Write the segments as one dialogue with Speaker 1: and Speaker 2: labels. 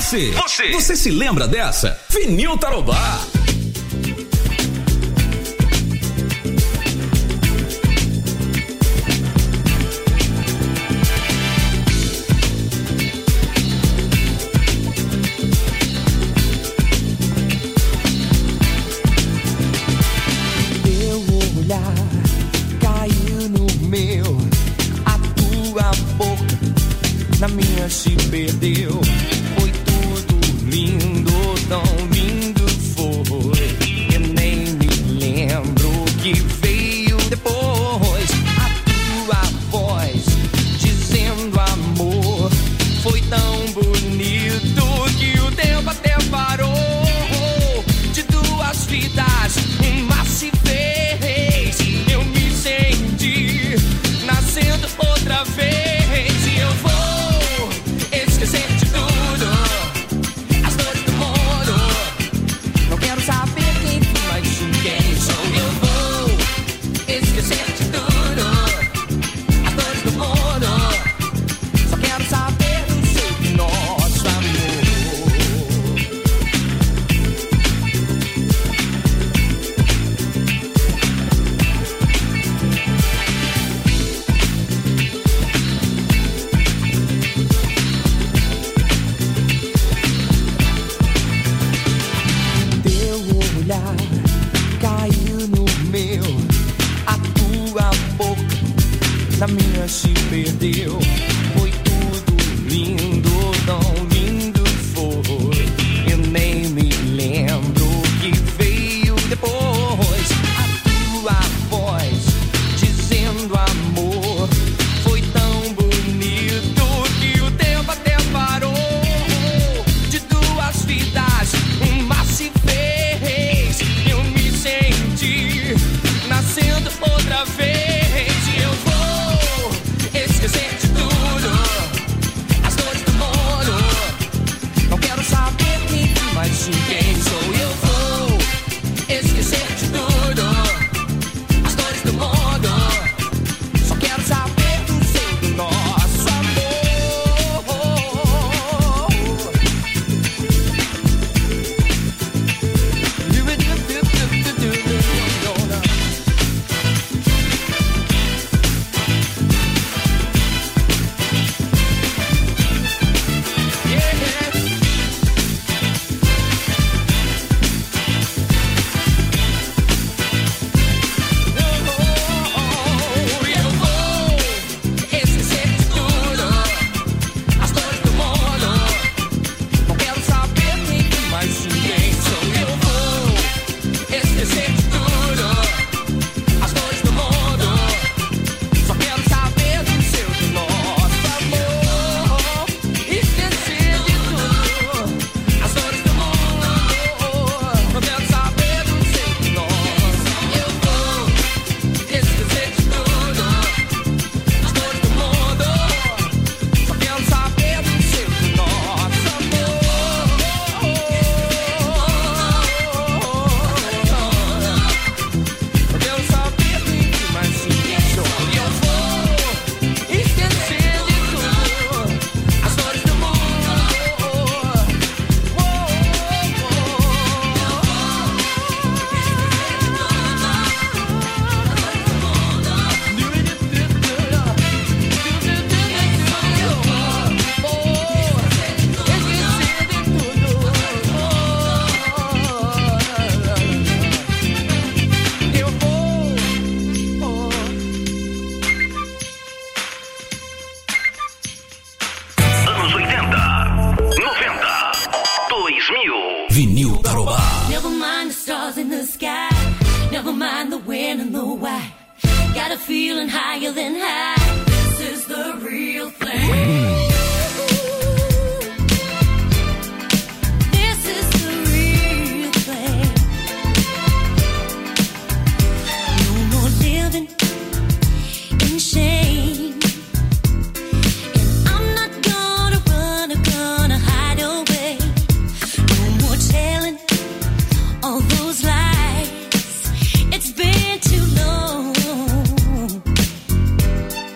Speaker 1: Você se lembra dessa? Vinil Tarobá.
Speaker 2: Teu olhar caiu no meu, a tua boca na minha se perdeu. Foi tudo lindo, tão lindo foi. Eu nem me lembro o que veio depois. A tua voz dizendo amor foi tão bonito que o tempo até parou. De duas vidas, uma se fez. Eu me senti nascendo outra vez. E eu vou esquecer de tudo, as dores do mundo. Não quero saber quem fui, mas sim quem sou. Eu vou esquecer de tudo, as dores do mundo. Só quero saber do seu, do nosso amor. Teu olhar caiu no meu, a tua boca na minha se perdeu. Foi tudo lindo, tão lindo foi. Eu nem me lembro o que veio depois. A tua voz dizendo amor foi tão bonito que o tempo até parou. De duas vidas, uma se fez. Eu me senti nascendo outra vez. E eu vou esquecer de tudo, as dores do mundo. Não quero saber quem fui, mas sim quem sou. Eu vou esquecer de tudo, as dores do mundo. Só quero saber do seu, do nosso amor. Eu vou esquecer de tudo, as dores do mundo. Não quero saber quem fui, mas sim quem sou. Eu vou esquecer de tudo, as dores do mundo. Só quero saber do seu, do nosso amor. Esquecer de tudo, as dores do mundo. Não quero saber do seu, do nosso. Eu vou esquecer de tudo, as dores do mundo. Só quero saber do seu, do nosso amor. Não quero saber quem fui, mas sim quem sou. E eu vou esquecer de tudo, as dores do mundo.
Speaker 1: Anos 80, 90, 2000. Vinil Tarobá.
Speaker 3: Never mind the stars in the sky. Never mind the when and the why. Got a feeling higher than high. This is the real thing. This is the real thing. No more living in shame. And I'm not gonna run or gonna hide away. No more telling all those lies. It's been too long.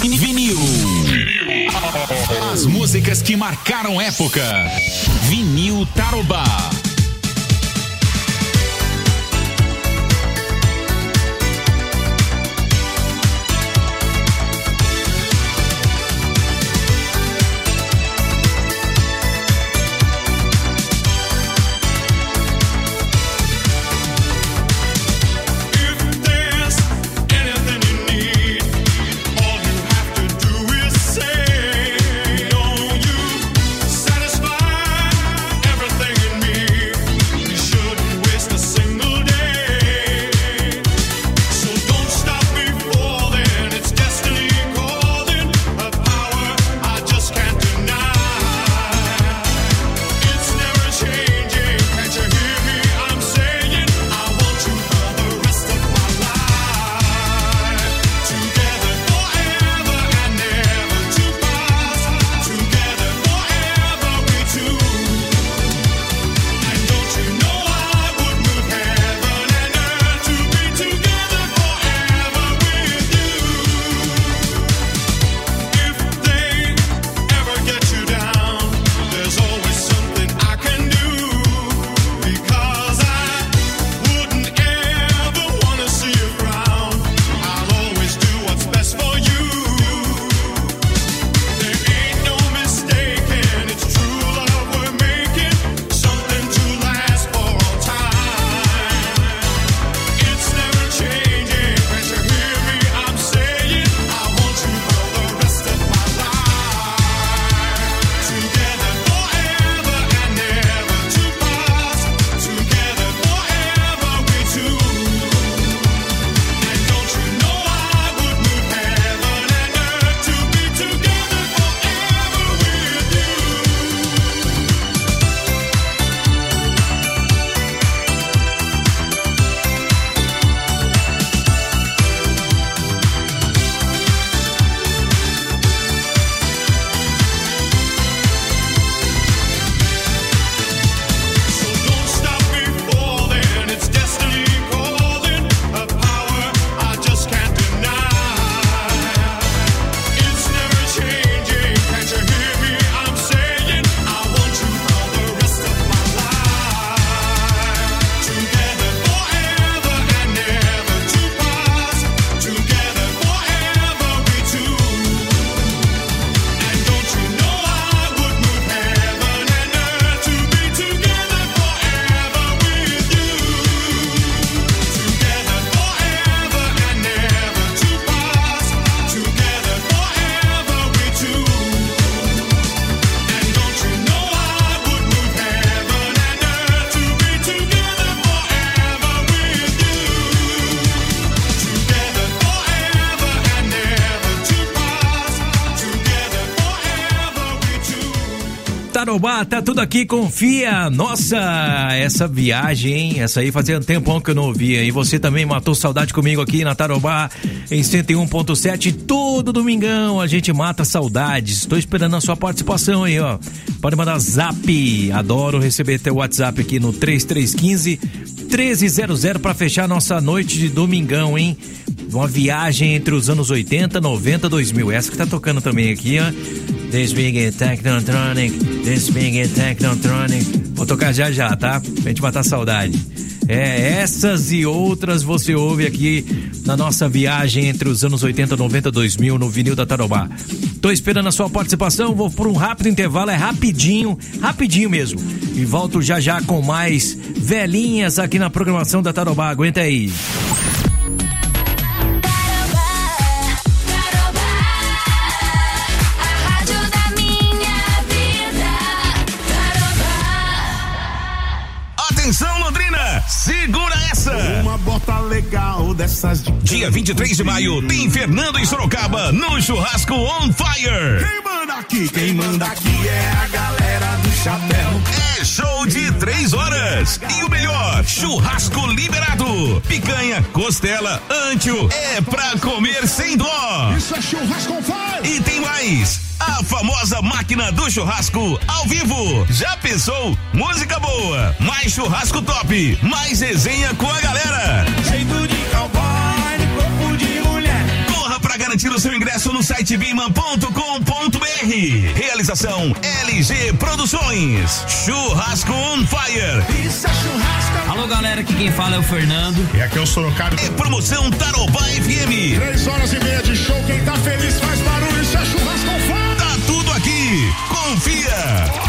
Speaker 1: Vinil. As músicas que marcaram época. Vinil Tarobá.
Speaker 4: Tarobá, tá tudo aqui, confia. Nossa, essa viagem, hein? Essa aí fazia um tempão que eu não ouvia. E você também matou saudade comigo aqui na Tarobá, em 101.7, todo domingão a gente mata saudades. Tô esperando a sua participação aí, ó. Pode mandar zap, adoro receber teu WhatsApp aqui no 3315-1300 pra fechar nossa noite de domingão, hein? Uma viagem entre os anos 80, 90, 2000. Essa que tá tocando também aqui, ó. This Big Technotronic, This Big Technotronic. Vou tocar já, tá? Pra gente matar saudade. Essas e outras você ouve aqui na nossa viagem entre os anos 80, 90, 2000 no Vinil da Tarobá. Tô esperando a sua participação, vou por um rápido intervalo, é rapidinho mesmo. E volto já com mais velhinhas aqui na programação da Tarobá. Aguenta aí.
Speaker 1: Atenção, Londrina, segura essa!
Speaker 5: Uma bota legal dessas de...
Speaker 1: Dia 23 de maio, tem Fernando em Sorocaba, no Churrasco On Fire.
Speaker 5: Quem manda aqui é a galera do chapéu.
Speaker 1: É show de 3 horas. E o melhor, churrasco liberado. Picanha, costela, antio, é pra comer sem dó.
Speaker 5: Isso é Churrasco On Fire.
Speaker 1: E tem mais, a famosa máquina do churrasco ao vivo. Já pensou? Música boa, mais churrasco top, mais resenha com a galera.
Speaker 5: Jeito de cowboy, corpo de mulher.
Speaker 1: Corra pra para garantir o seu ingresso no site biman.com.br. Realização LG Produções. Churrasco on Fire.
Speaker 5: Isso é churrasco.
Speaker 6: Alô, galera, aqui quem fala é o Fernando.
Speaker 5: E aqui é o Sorocaba.
Speaker 1: É promoção Tarobá FM.
Speaker 5: 3h30 de show. Quem tá feliz faz barulho. Isso é churrasco on fire.
Speaker 1: Tá tudo aqui. Confia.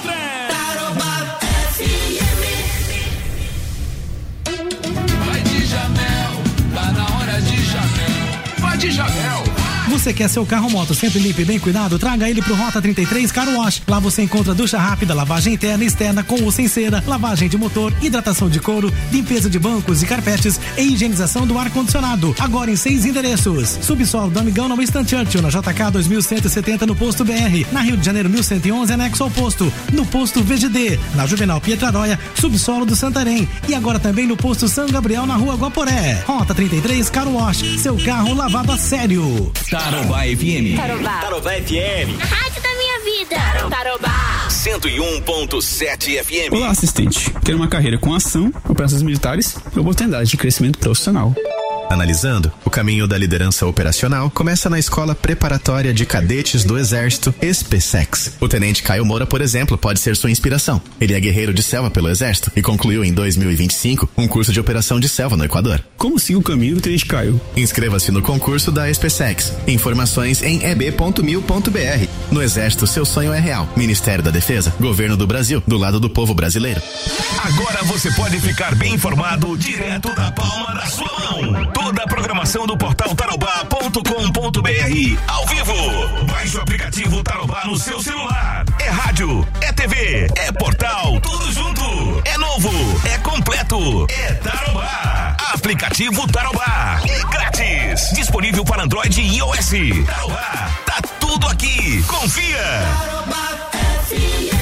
Speaker 5: De Jamel.
Speaker 7: Você quer seu carro moto sempre limpo e bem cuidado? Traga ele pro Rota 33 Car Wash. Lá você encontra ducha rápida, lavagem interna e externa com ou sem cera, lavagem de motor, hidratação de couro, limpeza de bancos e carpetes e higienização do ar-condicionado. Agora em 6 endereços. Subsolo do Amigão na Winston Churchill, na JK 2170 no Posto BR. Na Rio de Janeiro 1111, anexo ao posto. No Posto VGD. Na Juvenal Pietraróia, subsolo do Santarém. E agora também no Posto São Gabriel, na Rua Guaporé. Rota 33 Car Wash. Seu carro lavado a sério.
Speaker 1: Tarobá FM.
Speaker 8: Tarobá FM.
Speaker 3: A rádio da minha vida. Tarobá.
Speaker 1: 101.7 FM.
Speaker 9: Olá, assistente. Quero uma carreira com ação, operações militares e oportunidade de crescimento profissional.
Speaker 10: Analisando, o caminho da liderança operacional começa na Escola Preparatória de Cadetes do Exército, SPSEX. O Tenente Caio Moura, por exemplo, pode ser sua inspiração. Ele é guerreiro de selva pelo Exército e concluiu em 2025 um curso de operação de selva no Equador.
Speaker 9: Como sigo o caminho do Tenente Caio?
Speaker 10: Inscreva-se no concurso da SPSEX. Informações em eb.mil.br. No Exército, seu sonho é real. Ministério da Defesa, Governo do Brasil, do lado do povo brasileiro.
Speaker 1: Agora você pode ficar bem informado direto da palma da sua mão. Toda a programação do portal tarobá.com.br ao vivo. Baixe o aplicativo Tarobá no seu celular. É rádio, é TV, é portal, tudo junto. É novo, é completo, é Tarobá. Aplicativo Tarobá. É grátis. Disponível para Android e iOS. Tarobá, tá tudo aqui. Confia. Tarobá FM.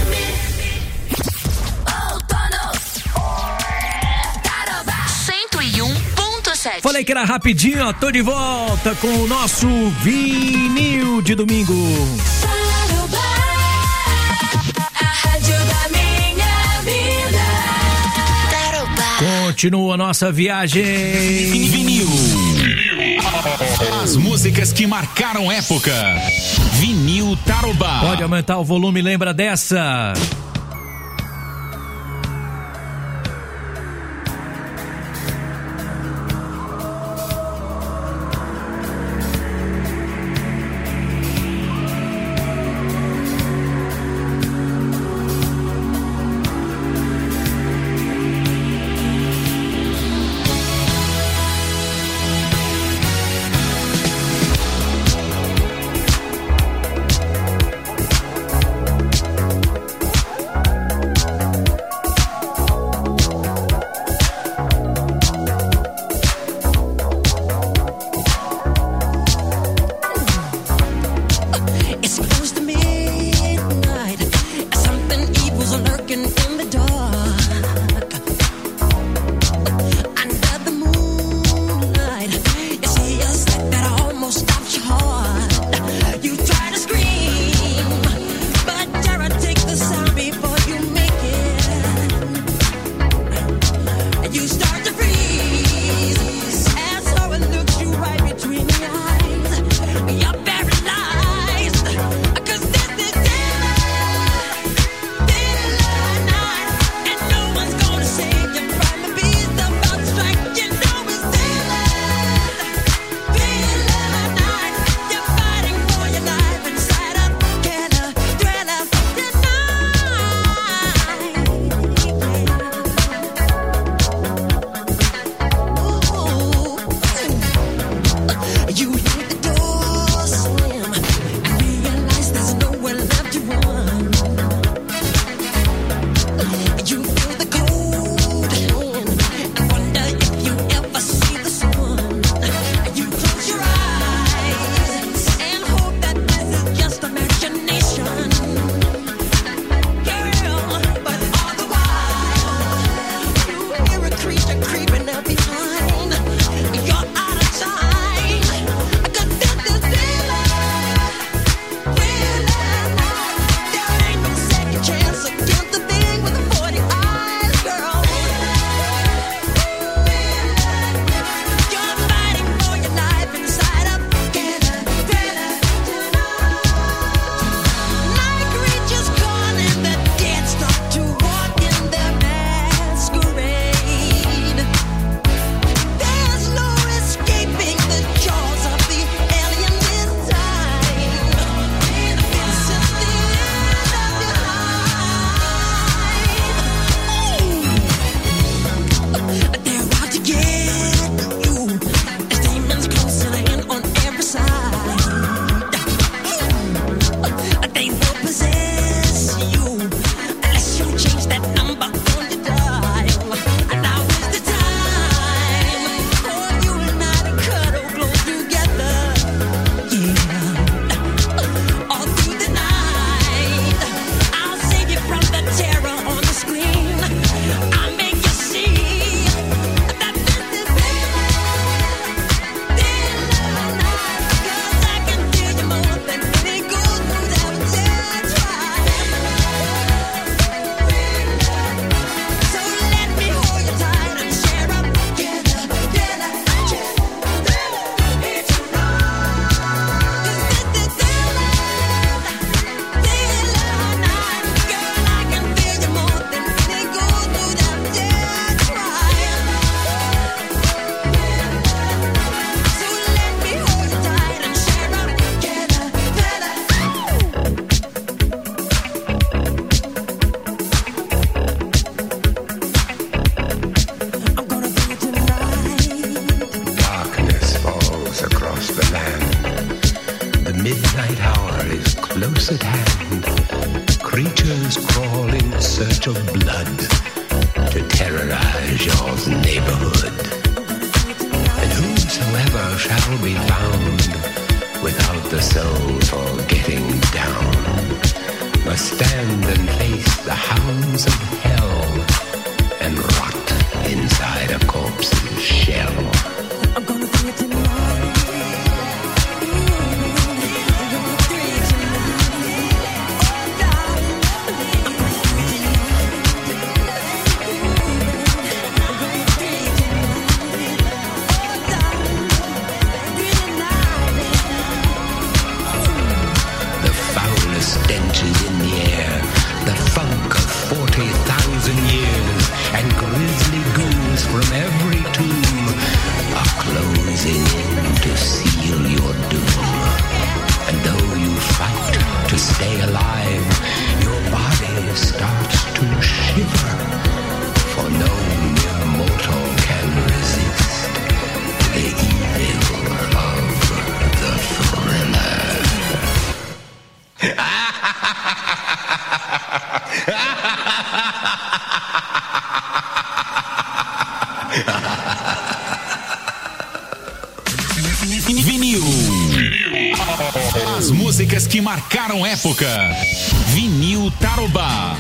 Speaker 4: Falei que era rapidinho, ó, tô de volta com o nosso vinil de domingo.
Speaker 3: A rádio da minha vida.
Speaker 4: Continua a nossa viagem.
Speaker 1: Vinil. As músicas que marcaram época. Vinil Tarobá.
Speaker 4: Pode aumentar o volume, lembra dessa?
Speaker 8: midnight hour is close at hand. Creatures crawl in search of blood to terrorize your neighborhood. And whosoever shall be found without the soul for getting down must stand and face the hounds of hell and rot inside a corpse's shell. I'm gonna do it tonight. Stench is in the air, the funk of 40,000 years, and grisly ghouls from every tomb are closing in to seal your doom. And though you fight to stay alive, your body starts to shiver, for no mere mortal can resist the evil of the thriller.
Speaker 1: Vinil. As músicas que marcaram época. Vinil Tarobá.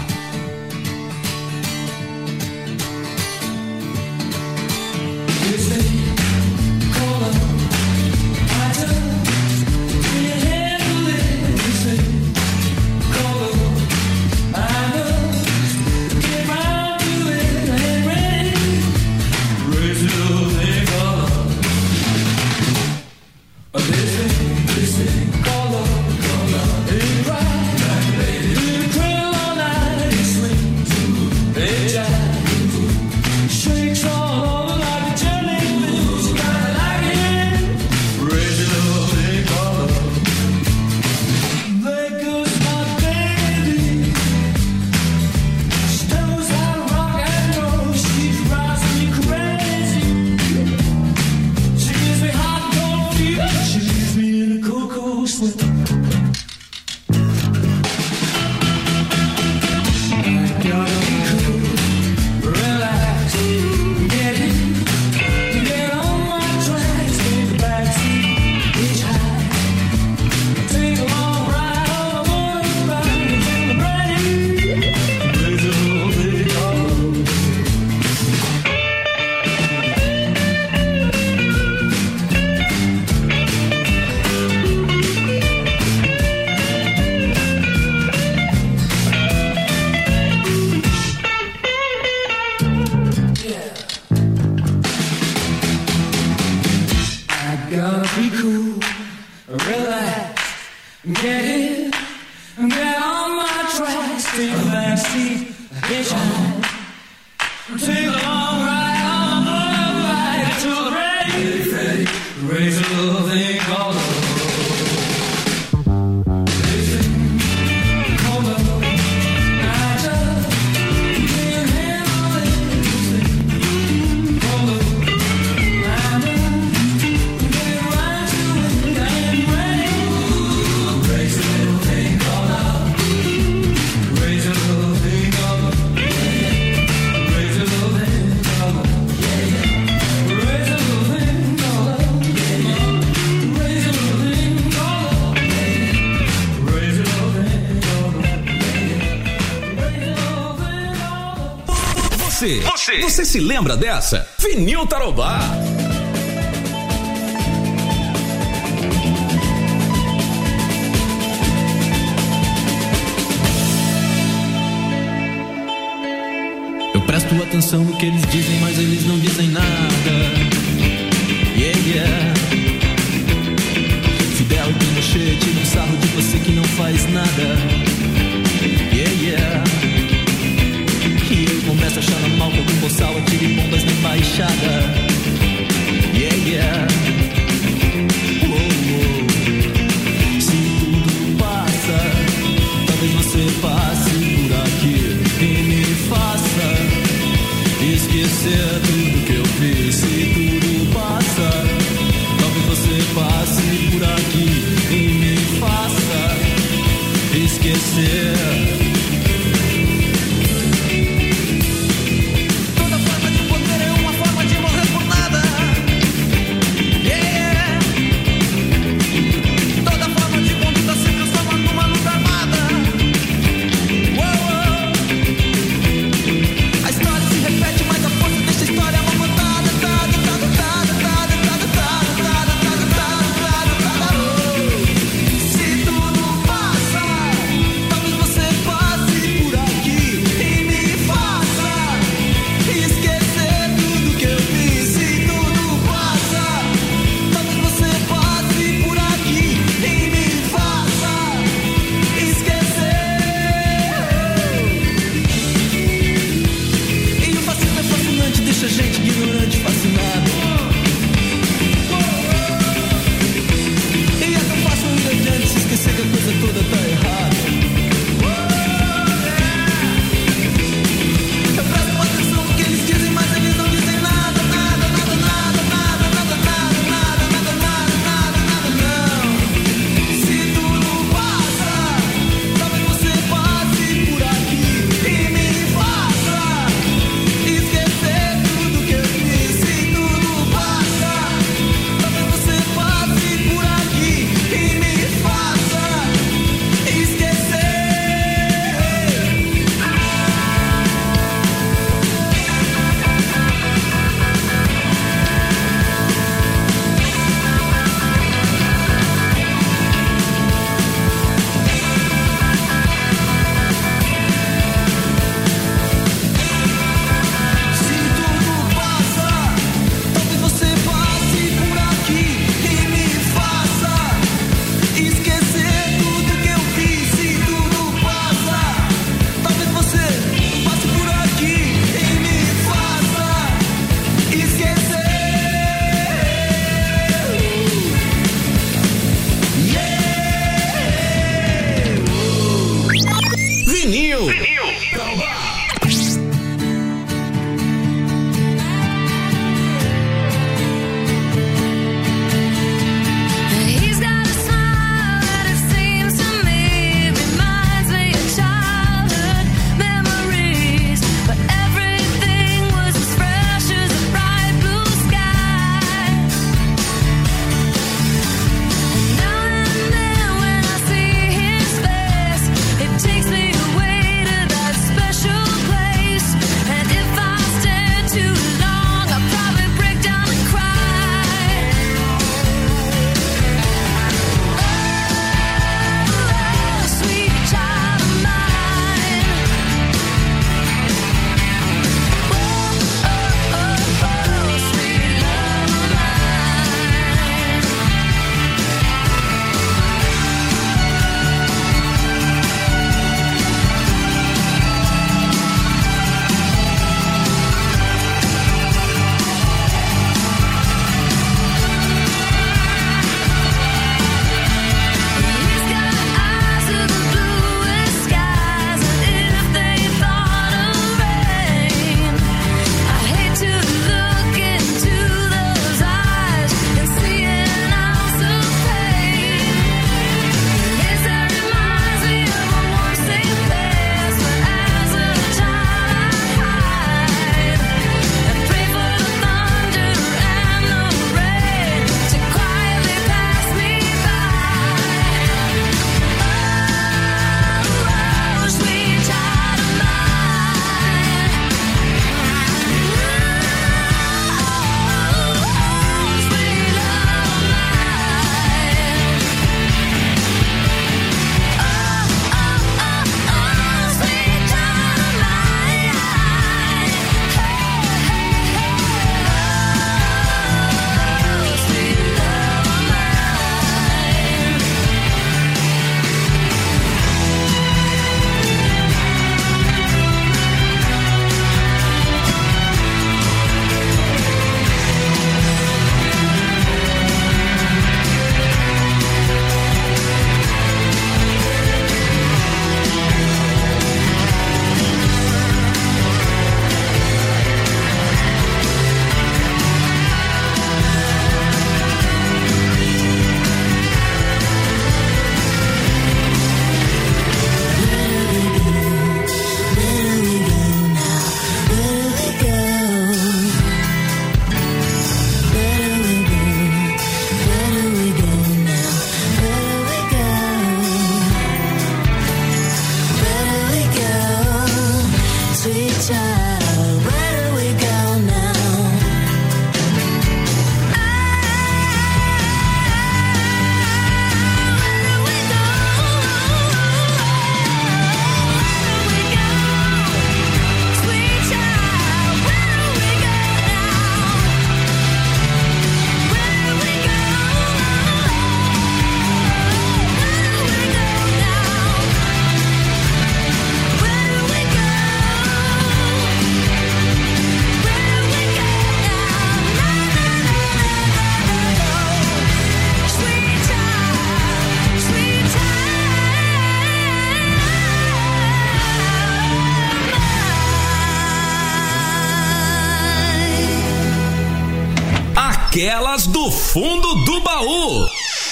Speaker 1: Você se lembra dessa? Vinil Tarobá.
Speaker 6: Eu presto atenção no que eles dizem, mas eles não dizem nada. Yeah, yeah. Fidel Pinochet tira um sarro de você que não faz nada. Yeah, yeah. E eu começo a achar normal que algum boçal atire bombas na embaixada. Yeah, yeah. Oh, oh. Se tudo passa, talvez você passe por aqui e me faça esquecer tudo que eu fiz. Se tudo passa, talvez você passe por aqui e me faça você. Toda forma de poder é uma forma de morrer por nada. Yeah. Toda forma de conduta se transforma numa luta armada. Uou. A história se repete, mas a força deixa a história amamantada. Se tudo passa, talvez você passe por aqui e me faça esquecer tudo que eu fiz. Se tudo passa, talvez você passe por aqui e me faça esquecer. E o fascismo é fascinante, deixa a gente ignorante, fascinado. E é tão fácil ir adiante, se esquecer que a coisa toda tá errada. Eu presto atenção no que eles dizem, mas eles não dizem nada, nada, nada, nada, nada, nada, nada, nada, nada, nada, nada, não. Se tudo passa, talvez você passe por aqui e me faça esquecer tudo que eu fiz. Se tudo passa, talvez você passe por aqui e me faça esquecer. Se tudo passa, talvez você passe por aqui e me faça esquecer tudo que eu fiz. Se tudo passa, talvez você passe por aqui e me faça esquecer.
Speaker 1: Vinil.
Speaker 3: He's got a smile that it seems to me reminds me of childhood memories, but everything was as fresh as a bright blue sky. And now and then when I see his face, it takes me away to that special
Speaker 1: Aquelas do fundo do baú.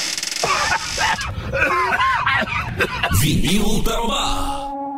Speaker 1: Vinil Tarobá.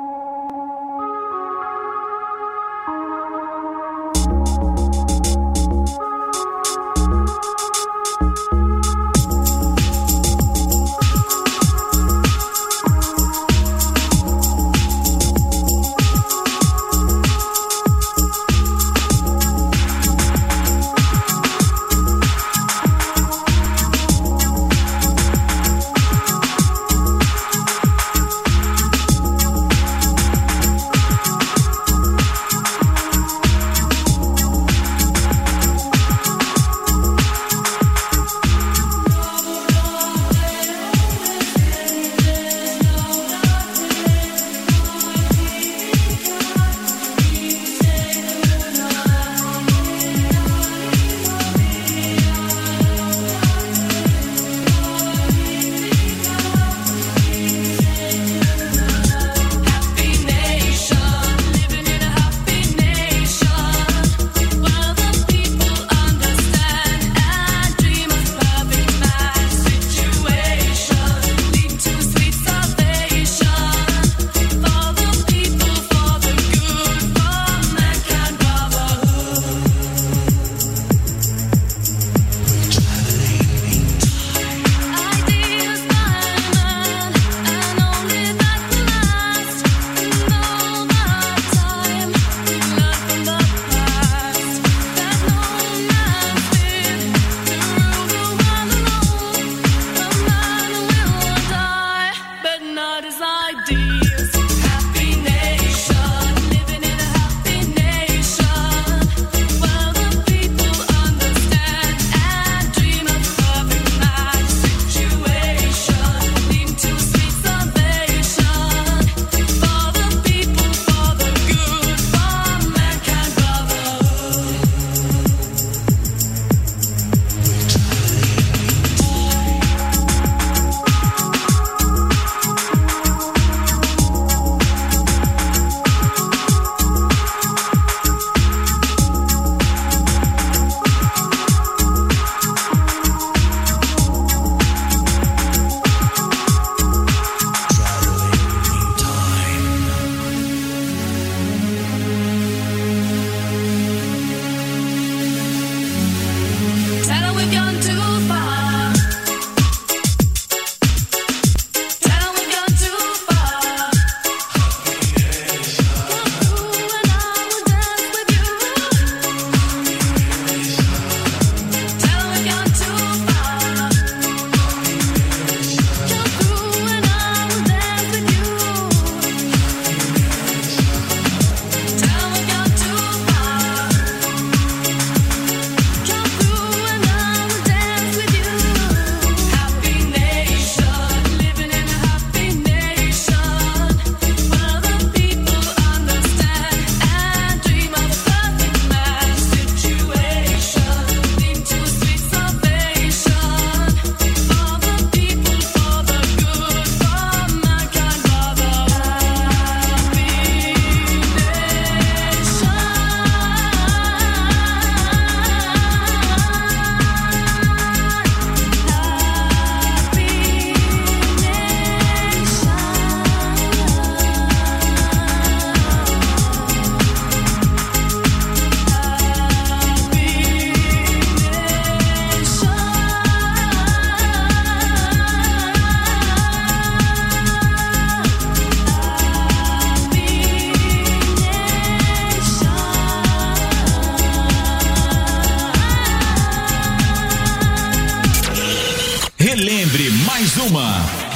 Speaker 1: Relembre mais uma.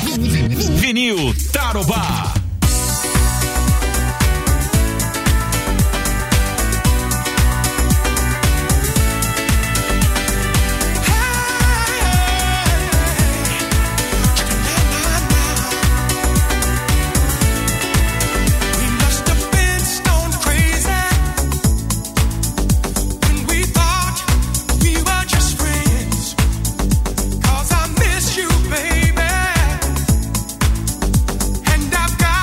Speaker 1: Vinil Tarobá.
Speaker 11: I've got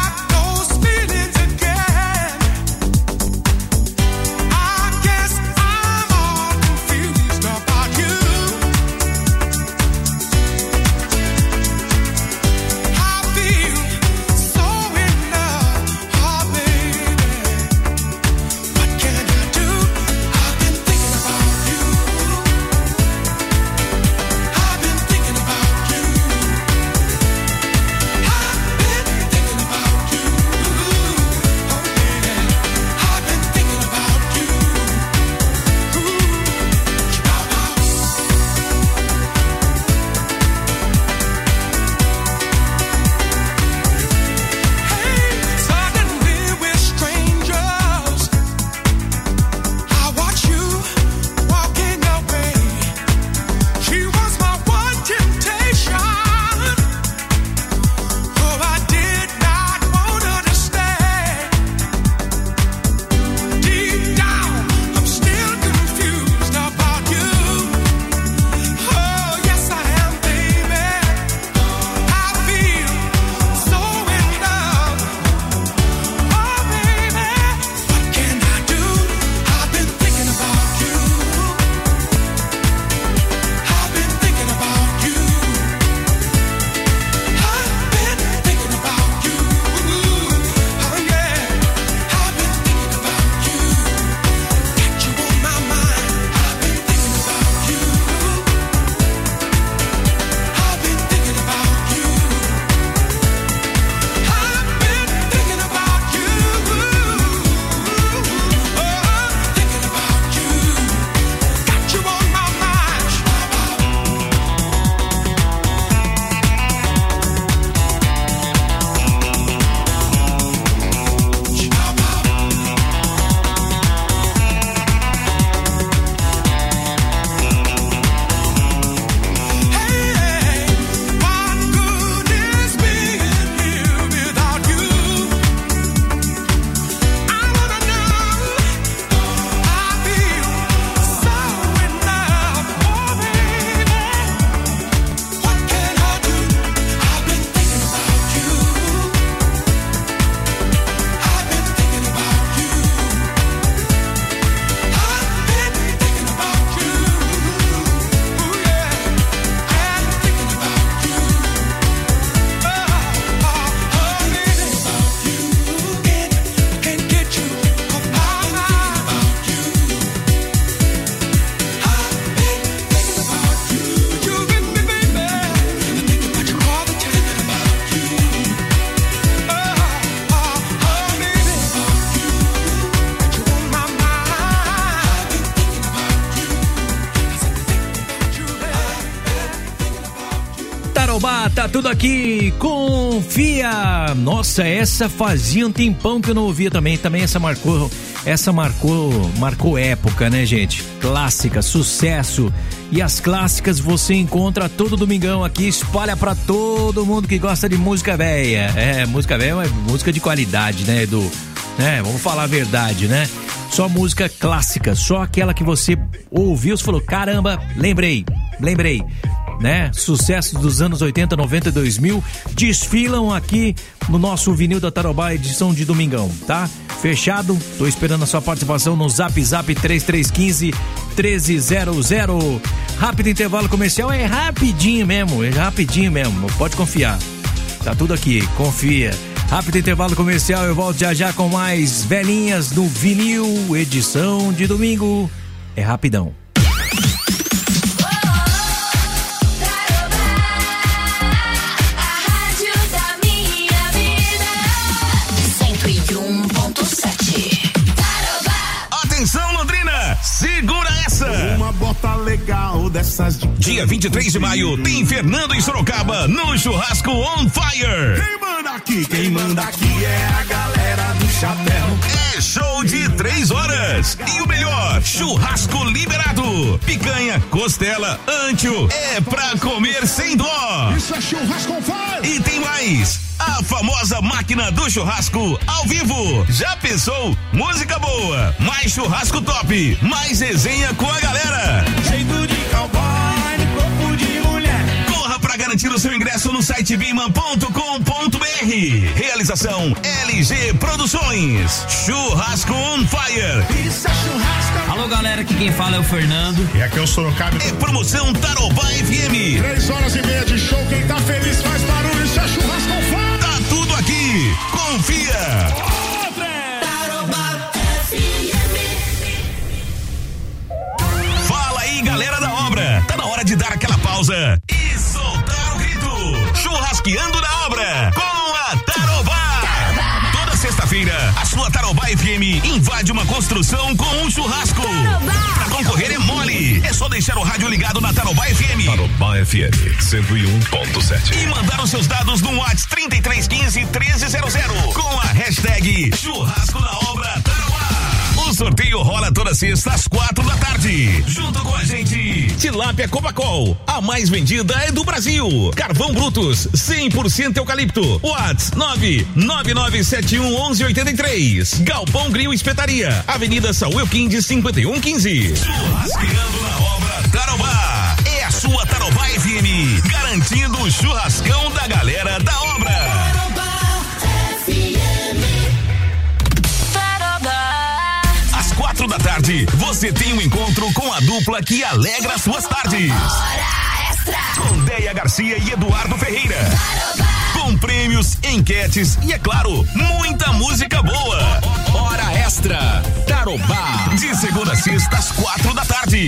Speaker 4: tá tudo aqui, confia. Nossa, essa fazia um tempão que eu não ouvia também. Também essa marcou época, né, gente? Clássica, sucesso. E as clássicas você encontra todo domingão aqui, espalha pra todo mundo que gosta de música velha. Música velha é música de qualidade, né, Edu? Vamos falar a verdade, né? Só música clássica, só aquela que você ouviu e falou, caramba, lembrei, né? Sucessos dos anos 80, 90 e 2000 desfilam aqui no nosso vinil da Tarobá, edição de domingão, tá? Fechado, tô esperando a sua participação no Zap 3315-1300. Rápido intervalo comercial, é rapidinho mesmo, pode confiar. Tá tudo aqui, confia. Rápido intervalo comercial, eu volto já com mais velhinhas no vinil, edição de domingo. É rapidão.
Speaker 1: Atenção, Londrina, segura essa!
Speaker 5: Uma bota legal dessas de...
Speaker 1: Dia 23 de maio, tem Fernando em Sorocaba, no Churrasco On Fire.
Speaker 5: Quem manda aqui é a galera do chapéu.
Speaker 1: É show de 3 horas. E o melhor, churrasco liberado. Picanha, costela, antio, é pra comer sem dó.
Speaker 5: Isso é Churrasco On Fire.
Speaker 1: E tem mais, a famosa máquina do churrasco ao vivo. Já pensou? Música boa, mais churrasco top, mais resenha com a galera.
Speaker 5: Jeito de cowboy, corpo de mulher.
Speaker 1: Corra pra garantir o seu ingresso no site biman.com.br. Realização LG Produções. Churrasco On Fire.
Speaker 5: Isso é churrasco.
Speaker 6: Alô, galera, aqui quem fala é o Fernando.
Speaker 5: E aqui é o Sorocaba.
Speaker 1: É promoção Tarobá FM.
Speaker 5: 3h30 de show, quem tá feliz faz barulho, isso é Churrasco On Fire.
Speaker 1: Tá tudo aqui, confia. Fala aí, galera da obra. Tá na hora de dar aquela pausa e soltar o grito. Churrasqueando na obra com a Tarobá. Toda sexta-feira, a sua Tarobá FM invade uma construção com um churrasco. Pra concorrer é mole. É só deixar o rádio ligado na Tarobá FM.
Speaker 11: Tarobá FM 101.7.
Speaker 1: E mandar os seus dados no WhatsApp 3315-1300 com a hashtag Churrasco na Obra Tarobá. O sorteio rola toda sexta às 4 da tarde. Junto com a gente, Tilápia Cobacol, a mais vendida é do Brasil. Carvão Brutus, 100% eucalipto. WhatsApp 999711183. Galpão Grill Espetaria, Avenida Sauelquim de 5115. Churrasqueando na Obra Tarobá. É a sua Tarobá FM, garantindo o churrascão da galera da obra. Às 4 da tarde, você tem um encontro com a dupla que alegra suas tardes.
Speaker 3: Hora Extra.
Speaker 1: Com Deia Garcia e Eduardo Ferreira. Com prêmios, enquetes e, é claro, muita música boa. Hora Extra, Tarobá. De segunda a sexta, às 4 da tarde.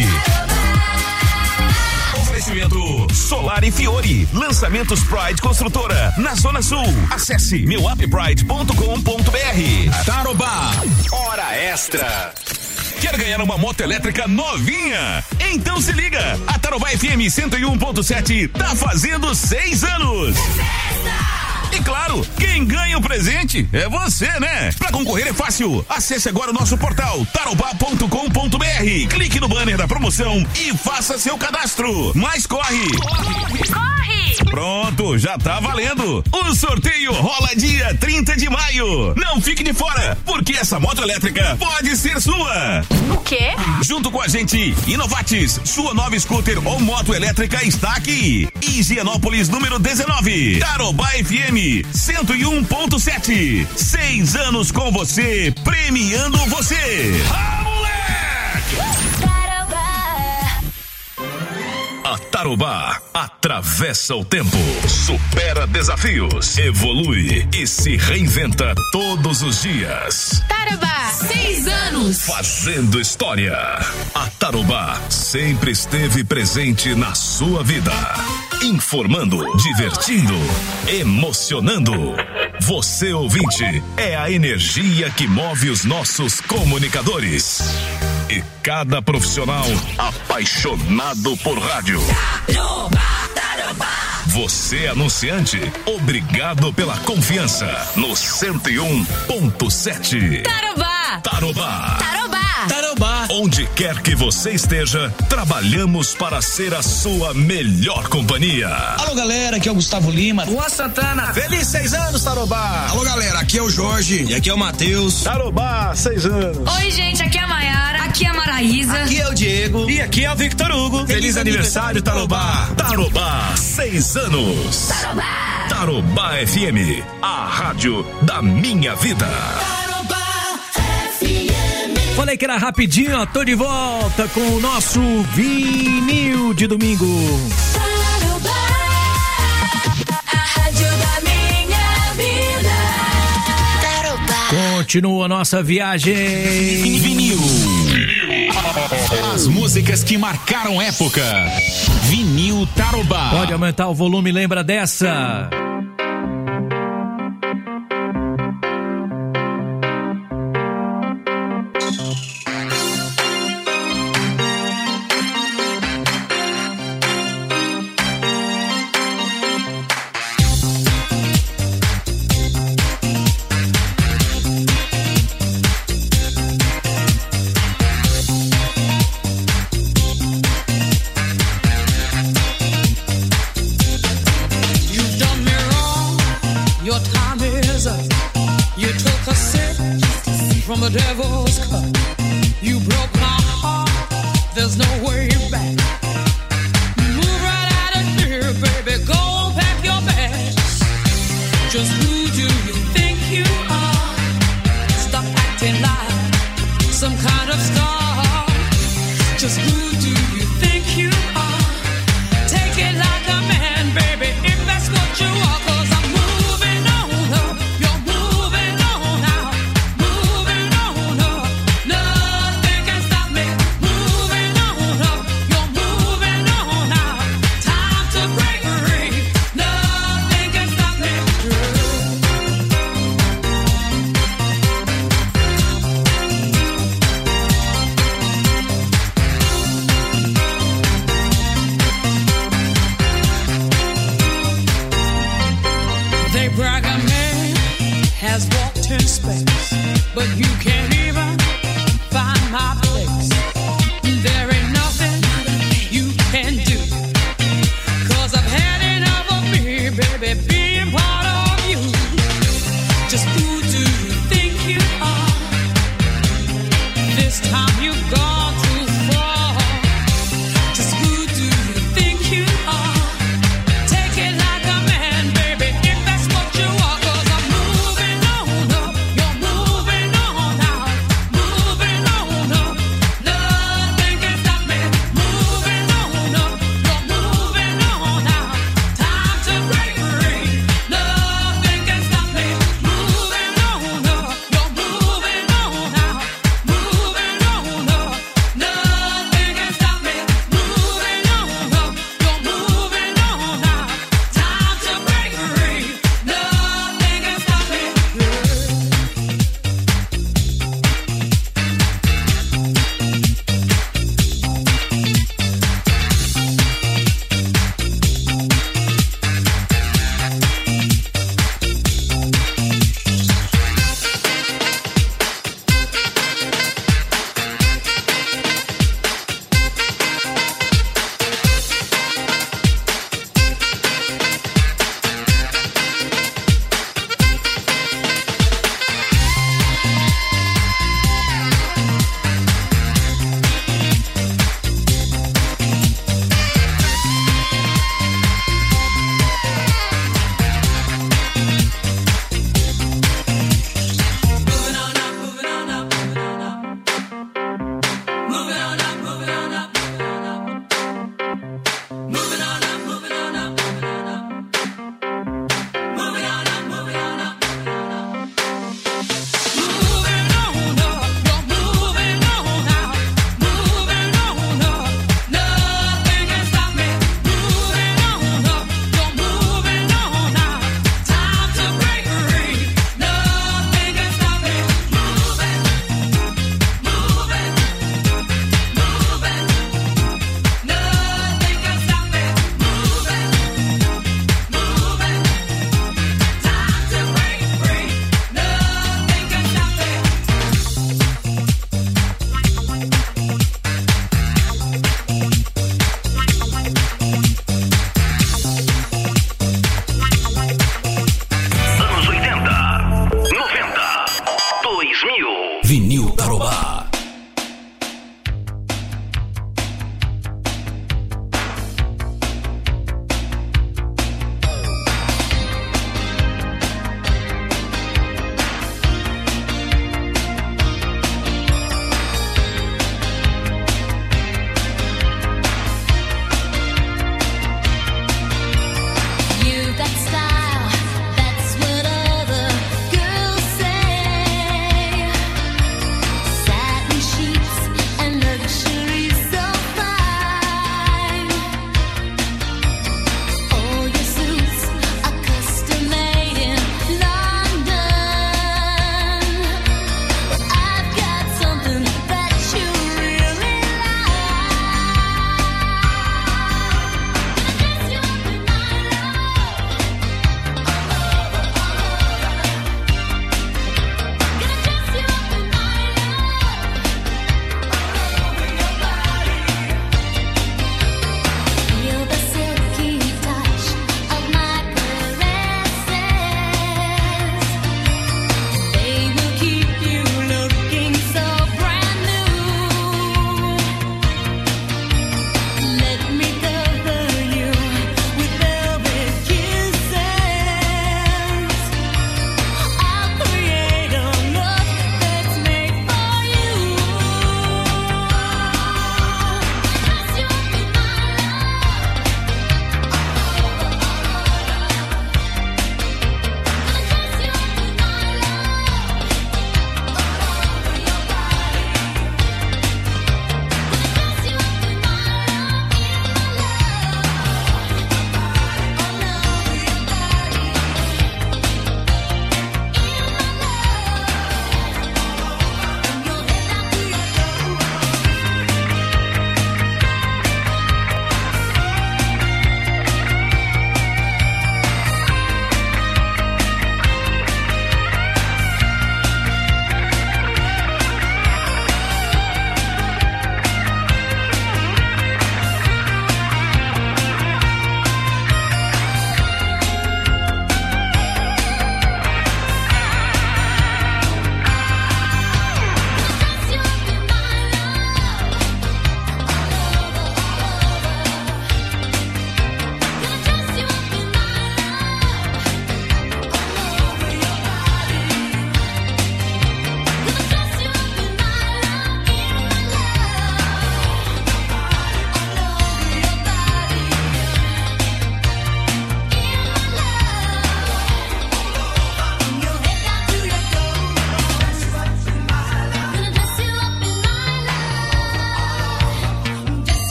Speaker 1: Oferecimento Solar e Fiore. Lançamentos Pride Construtora, na Zona Sul. Acesse meuappride.com.br. Tarobá, Hora Extra. Quer ganhar uma moto elétrica novinha? Então se liga, a Tarobá FM 101.7 tá fazendo 6 anos. E claro, quem ganha o presente é você, né? Pra concorrer é fácil. Acesse agora o nosso portal tarobá.com.br. Clique no banner da promoção e faça seu cadastro. Mas corre! Pronto, já tá valendo. O sorteio rola dia 30 de maio. Não fique de fora, porque essa moto elétrica pode ser sua.
Speaker 3: O quê?
Speaker 1: Junto com a gente, Inovatis, sua nova scooter ou moto elétrica está aqui. Higienópolis número 19. Tarobá FM 101.7. 6 anos com você, premiando você. Ah, moleque!
Speaker 11: A Tarobá atravessa o tempo, supera desafios, evolui e se reinventa todos os dias.
Speaker 3: Tarobá, 6 anos.
Speaker 11: Fazendo história. A Tarobá sempre esteve presente na sua vida. Informando, divertindo, emocionando. Você, ouvinte, é a energia que move os nossos comunicadores. E cada profissional apaixonado por rádio.
Speaker 3: Tarobá, Tarobá.
Speaker 11: Você, anunciante, obrigado pela confiança no 101.7.
Speaker 3: Tarobá!
Speaker 11: Tarobá.
Speaker 3: Tarobá!
Speaker 4: Tarobá.
Speaker 11: Onde quer que você esteja, trabalhamos para ser a sua melhor companhia.
Speaker 12: Alô, galera, aqui é o Gustavo Lima.
Speaker 4: Juan Santana. Feliz 6 anos, Tarobá.
Speaker 12: Alô, galera, aqui é o Jorge. E aqui é o Matheus.
Speaker 9: Tarobá, 6 anos.
Speaker 3: Oi, gente, aqui é a Maiara. Aqui é a Maraísa.
Speaker 12: Aqui é o Diego.
Speaker 4: E aqui é o Victor Hugo.
Speaker 9: Feliz aniversário, Tarobá.
Speaker 11: Tarobá, 6 anos.
Speaker 3: Tarobá!
Speaker 11: Tarobá FM, a rádio da minha vida.
Speaker 4: Falei que era rapidinho, ó, tô de volta com o nosso vinil de domingo.
Speaker 3: A rádio da minha vida.
Speaker 4: Continua a nossa viagem.
Speaker 1: Vinil. As músicas que marcaram época. Vinil Tarobá.
Speaker 4: Pode aumentar o volume, lembra dessa?
Speaker 2: From the devil's cup, you broke my heart. There's no way back. Move right out of here, baby. Go and pack your bags. Just who do you think you are? Stop acting like some kind of star. Just who do you think you are? Take it like a man, baby, if that's what you are. 'Cause I'm moving on up. You're moving on out. Moving on up. Nothing can stop me. Moving on up. You're moving on out. Time to break free. Nothing can stop me. They brag a man has walked in space, but you can't even find my place. There ain't nothing you can do, 'cause I've had enough of me, baby, being part of you. Just who do you think you are? This time you've gone too far. Just who do you think you are? Take it like a man, baby, if that's what you are. 'Cause I'm moving on up. You're moving on out. Moving on up.
Speaker 13: Vinil.